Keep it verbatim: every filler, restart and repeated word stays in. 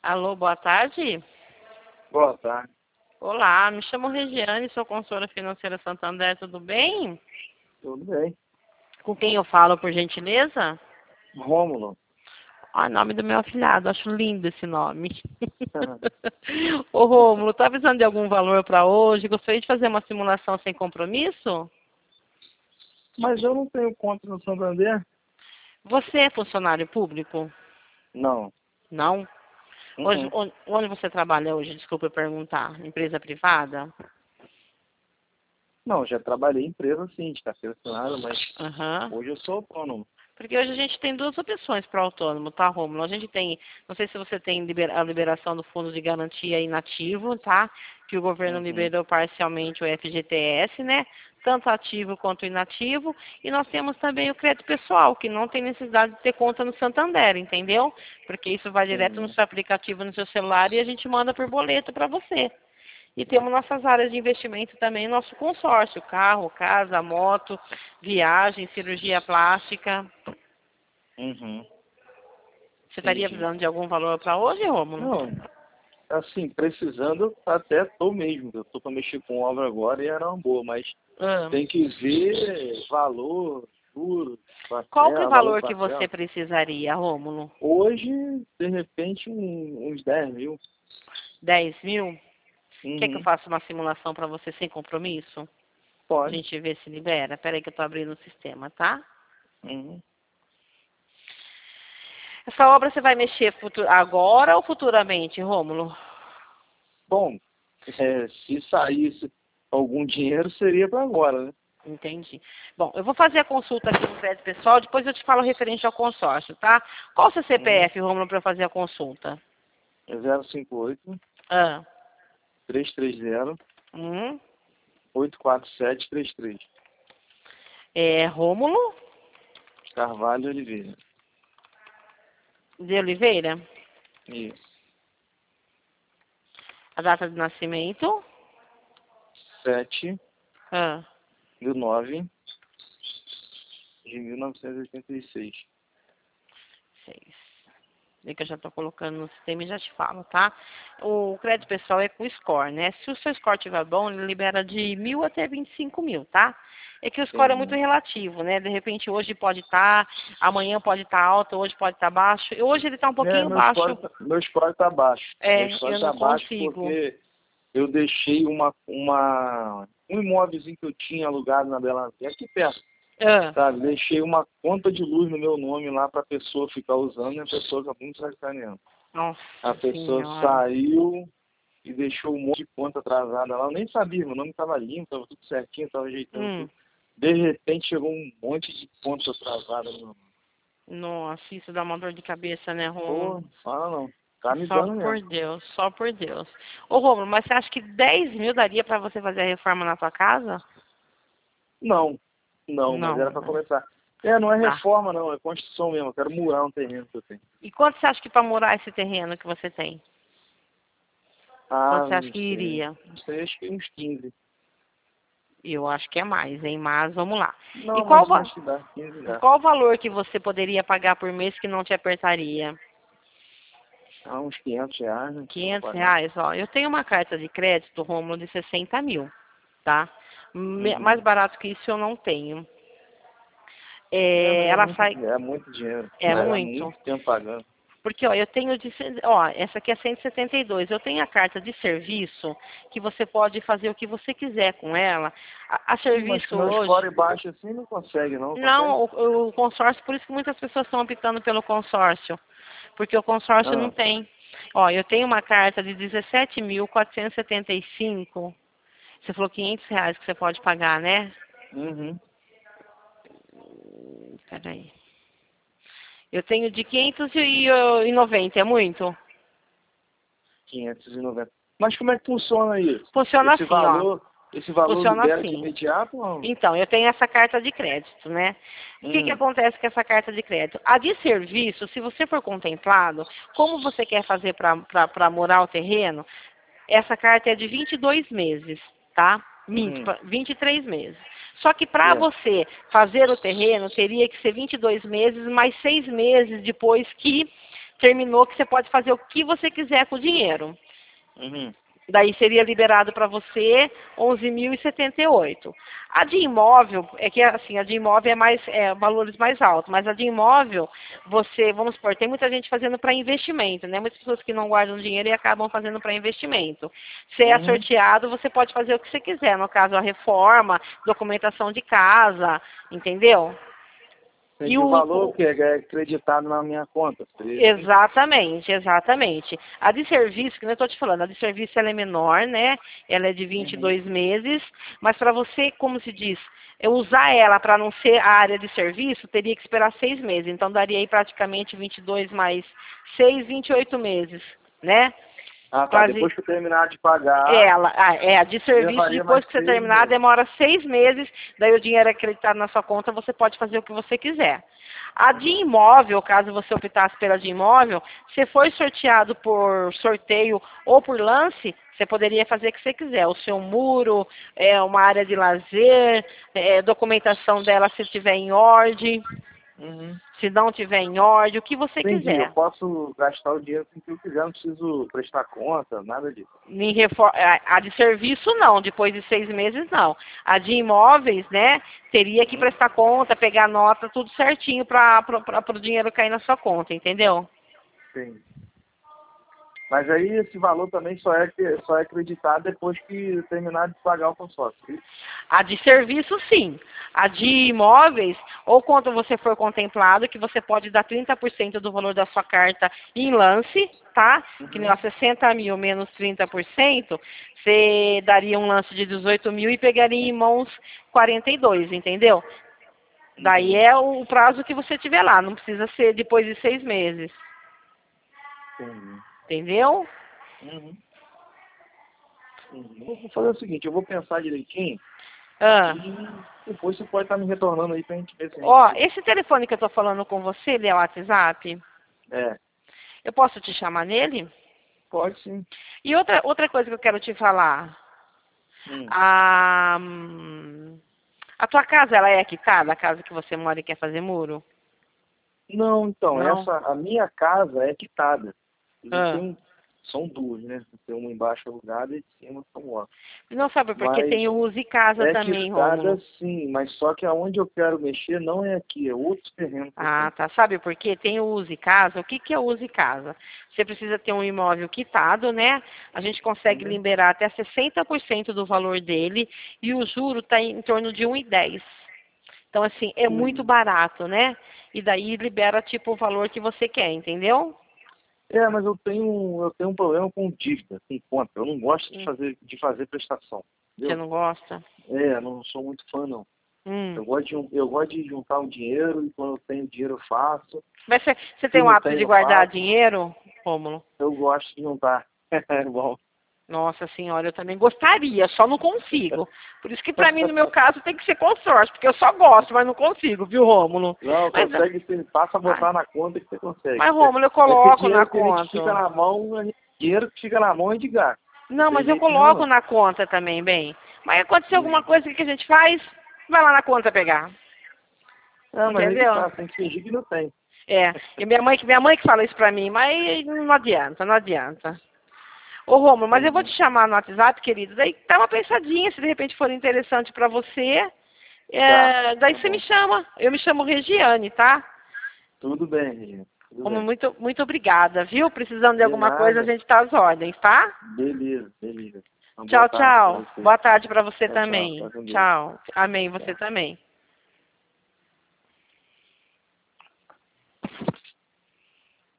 Alô, boa tarde. Boa tarde. Olá, me chamo Regiane, sou consultora financeira Santander, tudo bem? Tudo bem. Com quem eu falo, por gentileza? Rômulo. Ah, nome do meu afilhado, acho lindo esse nome. Ô Rômulo, tá avisando de algum valor para hoje? Gostaria de fazer uma simulação sem compromisso? Mas eu não tenho conta no Santander? Você é funcionário público? Não. Não? Hoje, Uhum. onde onde você trabalha hoje? Desculpa eu perguntar. Empresa privada? Não, já trabalhei em empresa sim, de carteira assinada, mas Aham. hoje eu sou autônomo. Porque hoje a gente tem duas opções para autônomo, tá, Rômulo? A gente tem, não sei se você tem liber- a liberação do Fundo de Garantia inativo, tá? Que o governo Uhum. liberou parcialmente o F G T S, né? Tanto ativo quanto inativo. E nós temos também o crédito pessoal, que não tem necessidade de ter conta no Santander, entendeu? Porque isso vai direto no Entendi. seu aplicativo, no seu celular, e a gente manda por boleto para você. E temos nossas áreas de investimento também, nosso consórcio, carro, casa, moto, viagem, cirurgia plástica. Uhum. Você estaria Entendi. precisando de algum valor para hoje, Rômulo? Não, assim, precisando, até tô mesmo. Eu tô para mexer com obra agora e era uma boa, mas Ah. tem que ver valor, juros, Qual que é o parcela, valor valor que você parcela. precisaria, Rômulo? Hoje, de repente, um- uns dez mil. Dez mil? Quer que eu Uhum. faça uma simulação para você sem compromisso? A Pode. gente ver se libera. Espera aí que eu estou abrindo o sistema, tá? Uhum. Essa obra você vai mexer futu- agora ou futuramente, Rômulo? Bom, é, se saísse algum dinheiro, seria para agora, né? Entendi. Bom, eu vou fazer a consulta aqui no crédito pessoal, depois eu te falo referente ao consórcio, tá? Qual o seu Uhum. C P F, Rômulo, para fazer a consulta? É zero cinco oito, Ah. três três zero, Hum. oito quatro sete três três. É Rômulo Carvalho Oliveira. de Oliveira? Isso. A data de nascimento? sete Ah. do nove de mil novecentos e oitenta e seis. Seis. Vê que eu já estou colocando no sistema e já te falo, tá? O crédito pessoal é com score, né? Se o seu score estiver bom, ele libera de mil até vinte e cinco mil, tá? É que o score é muito Entendi. relativo, né? De repente hoje pode estar, amanhã pode estar alto, hoje pode estar baixo. E hoje ele está um É, pouquinho meu score, baixo. tá- meu score tá baixo. Meu É, score eu tá não baixo consigo. porque eu deixei uma, uma, um imóvelzinho que eu tinha alugado na Bela Vista, aqui perto. Ah, Sabe, deixei uma conta de luz no meu nome lá para a pessoa ficar usando e a pessoa acabou me sacaneando. nossa A pessoa senhora. saiu e deixou um monte de conta atrasada lá. Eu nem sabia, meu nome estava limpo, estava tudo certinho, estava ajeitando Hum, tudo. De repente chegou um monte de conta atrasada no meu nome. nossa, isso dá uma dor de cabeça, né, Pô, Rômulo? não fala não. Tá me Só dando por mesmo. Deus, só por Deus. Ô, Rômulo, mas você acha que dez mil daria para você fazer a reforma na tua casa? Não, não, mas Não, era para né? começar. É, não é Tá. reforma não, é construção mesmo. Eu quero murar um terreno que eu tenho. E quanto você acha que para morar esse terreno que você tem? Quanto Ah, você acha não que sei. iria? Não sei, acho que uns quinze. Eu acho que é mais, hein? Mas vamos lá. E Não, qual, mas va- acho que dá, quinze dá. qual o valor que você poderia pagar por mês que não te apertaria? Ah, uns quinhentos reais, né? Dá pra Quinhentos pagar. reais, ó. Eu tenho uma carta de crédito, Rômulo, de sessenta mil, tá? Me- Mais Uhum. barato que isso eu não tenho. É, É, mas é ela muito, sai, é muito dinheiro. é É, há muito. muito tempo pagando. Porque, ó, eu tenho de, cem- ó, essa aqui é cento e setenta e dois. Eu tenho a carta de serviço que você pode fazer o que você quiser com ela. A, a Sim, mas com serviço meu hoje, score baixo assim não consegue, não consegue? não, o, o consórcio, por isso que muitas pessoas estão optando pelo consórcio, porque o consórcio não Ah, tem. Ó, eu tenho uma carta de dezessete mil quatrocentos e setenta e cinco. Você falou quinhentos reais que você pode pagar, né? uhum. Hum, Peraí. Eu tenho de quinhentos e noventa, é muito? quinhentos e noventa. Mas como é que funciona isso? Funciona Esse assim, ó. valor, esse valor Funciona libera de assim. imediato ou não? Então, eu tenho essa carta de crédito, né? O que, que Hum, acontece com essa carta de crédito? A de serviço, se você for contemplado, como você quer fazer para morar o terreno, essa carta é de vinte e dois meses, tá? Minto, hum, pa- vinte e três meses. Só que para é. você fazer o terreno, teria que ser vinte e dois meses, mais seis meses depois que terminou que você pode fazer o que você quiser com o dinheiro. Uhum. Daí seria liberado para você onze mil e setenta e oito. A de imóvel, é que assim, a de imóvel é mais é, valores mais altos, mas a de imóvel, você, vamos supor, tem muita gente fazendo para investimento, né? Muitas pessoas que não guardam dinheiro e acabam fazendo para investimento. Se é Uhum. sorteado, você pode fazer o que você quiser, no caso a reforma, documentação de casa, entendeu? E o valor que é acreditado na minha conta. Exatamente, exatamente. A de serviço, que eu estou te falando, a de serviço ela é menor, né? Ela é de vinte e dois Uhum. meses, mas para você, como se diz, eu usar ela para não ser a área de serviço, teria que esperar seis meses. Então daria aí praticamente vinte e dois mais seis, vinte e oito meses, né? Ah, tá. Quase... Depois que eu terminar de pagar... Ela, ah, é, a de serviço, depois que você terminar, meses. demora seis meses, daí o dinheiro é acreditado na sua conta, você pode fazer o que você quiser. A de imóvel, caso você optasse pela de imóvel, se for sorteado por sorteio ou por lance, você poderia fazer o que você quiser. O seu muro, é, uma área de lazer, é, documentação dela se estiver em ordem, Uhum. se não estiver em ordem, o que você Entendi, quiser. eu posso gastar o dinheiro com o que eu quiser, não preciso prestar conta, nada disso. Em refor- a de serviço não, depois de seis meses não. A de imóveis, né, teria que Uhum. prestar conta, pegar nota, tudo certinho para o dinheiro cair na sua conta, entendeu? Sim. Mas aí esse valor também só é, só é acreditado depois que terminar de pagar o consórcio. A de serviço, sim. A de imóveis, ou quando você for contemplado, que você pode dar trinta por cento do valor da sua carta em lance, tá? Uhum. Que nem ó, sessenta mil menos trinta por cento, você daria um lance de dezoito mil e pegaria em mãos quarenta e dois, entendeu? Daí Uhum. é o prazo que você tiver lá, não precisa ser depois de seis meses. Uhum. Entendeu? Uhum. Uhum. Vou fazer o seguinte, eu vou pensar direitinho Ah. e depois você pode estar me retornando aí pra gente ver se a gente... Ó, esse telefone que eu tô falando com você, ele é o WhatsApp? É. Eu posso te chamar nele? Pode sim. E outra, outra coisa que eu quero te falar. Hum. A, hum, a tua casa, ela é quitada? A casa que você mora e quer fazer muro? Não, então, Não? essa, a minha casa é quitada. Ah. Tem, são duas, né? Tem uma embaixo alugada e de cima são outras. Não sabe, porque Mas tem o uso e casa é também, quitada Rômulo. sim, mas só que aonde eu quero mexer não é aqui, é outro terreno. Ah, tá. Sabe por quê? Tem o uso e casa. O que, que é o uso e casa? Você precisa ter um imóvel quitado, né? A gente consegue Uhum. liberar até sessenta por cento do valor dele e o juro está em torno de um e dez. Então, assim, é muito Uhum. barato, né? E daí libera, tipo, o valor que você quer, entendeu? É, mas eu tenho, eu tenho um problema com dívida, com conta. Eu não gosto de Hum. fazer, de fazer prestação. Você Entendeu? não gosta? É, não sou muito fã, não. Hum. Eu gosto, de, eu gosto de juntar o dinheiro e quando eu tenho dinheiro eu faço. Mas você, você Se tem o não hábito tenho, de eu guardar faço. dinheiro, Rômulo? Eu gosto de juntar. É bom. Nossa senhora, eu também gostaria, só não consigo. Por isso que pra mim, no meu caso, tem que ser consórcio, porque eu só gosto, mas não consigo, viu, Rômulo? Não, Mas, consegue, você passa a botar ah, na conta que você consegue. mas Rômulo, eu Esse coloco na dinheiro que a gente fica conta. na mão, a gente- dinheiro que fica na mão é de gasto. Não, Não tem mas eu jeito nenhum, coloco não. na conta também, bem. Mas aconteceu alguma Hum. coisa, o que a gente faz? Vai lá na conta pegar. Ah, mas aí que Entendeu? tá, tem que fingir que não tem. É, e minha mãe, que- minha mãe que fala isso pra mim, mas não adianta, não adianta. Ô, Rômulo, mas eu vou te Entendi. chamar no WhatsApp, querido, daí dá uma pensadinha, se de repente for interessante pra você, Tá, é, daí tá você me bom. chama. Eu me chamo Regiane, tá? Tudo bem, Regina. Tudo Rômulo, bem. muito, muito obrigada, viu? Precisando de De alguma coisa, a nada. gente tá às ordens, tá? Beleza, beleza. Uma boa Tchau, tarde pra tchau. você. Boa tarde pra você Tchau, tchau. também. Fica com Deus. Tchau. Amém, você Tchau. também.